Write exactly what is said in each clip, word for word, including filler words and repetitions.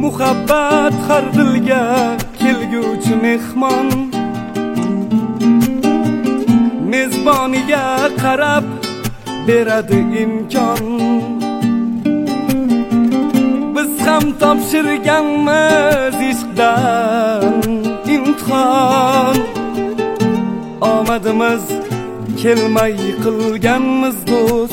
muhabbat har dilga kelguvchi mehmon, mezboniga qarab beradi imkon. Biz ham topshirganmiz ishqdan imtihon, omadimiz kelmay qilganmiz do'st.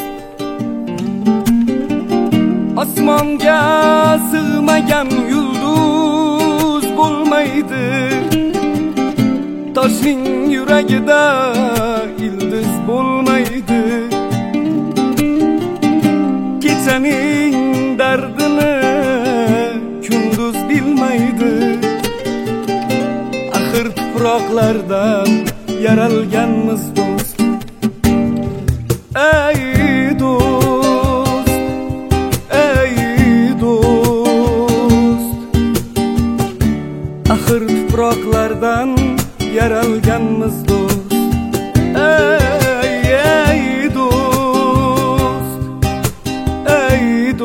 Osmonga sig'magan yulduz bo'lmaydi, toshning yuragida ildiz bo'lmaydi. Kechaning dardini kunduz bilmaydi, axir tuproqlardan yaralganmiz do'st. Ey do'st, ey do'st, axir tuproqlardan yaralganmiz do'st. Ey ey do'st, ey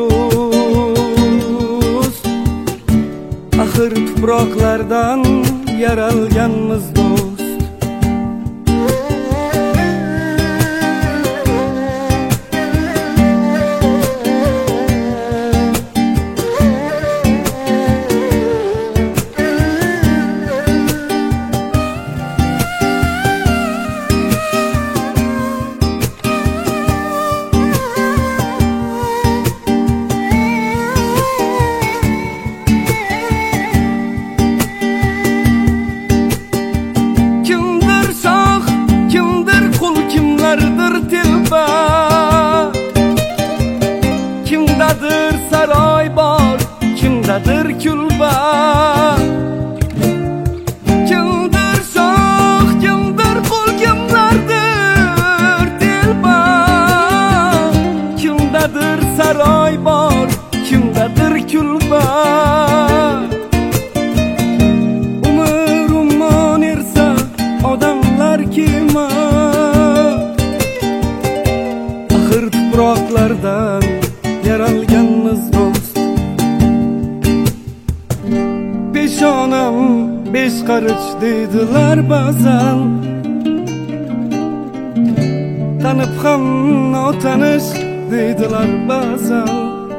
do'st, axir tuproqlardan yaralganmiz do'st. Kimdadir saroy bor, kimdadir kulba, kimdir shoh, kimdir qul, kimlardir telba. Kimdadir saroy bor, kimdadir kulba, umr ummon ersa odamlar kema. Axir tuproqlardan yaralganmiz do'st. Peshonam besh qarich deydilar ba'zan, tanib ham notanish deydilar ba'zan.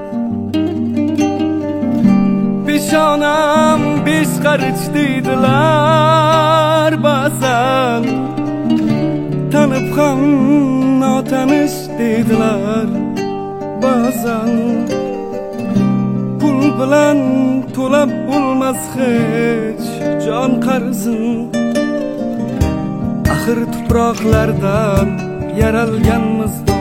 Peshonam besh qarich deydilar ba'zan, tanib ham notanish deydilar ba'zan. Pul bilan to'lab bo'lmas hech jon qarzin, axir tuproqlardan yaralganmiz.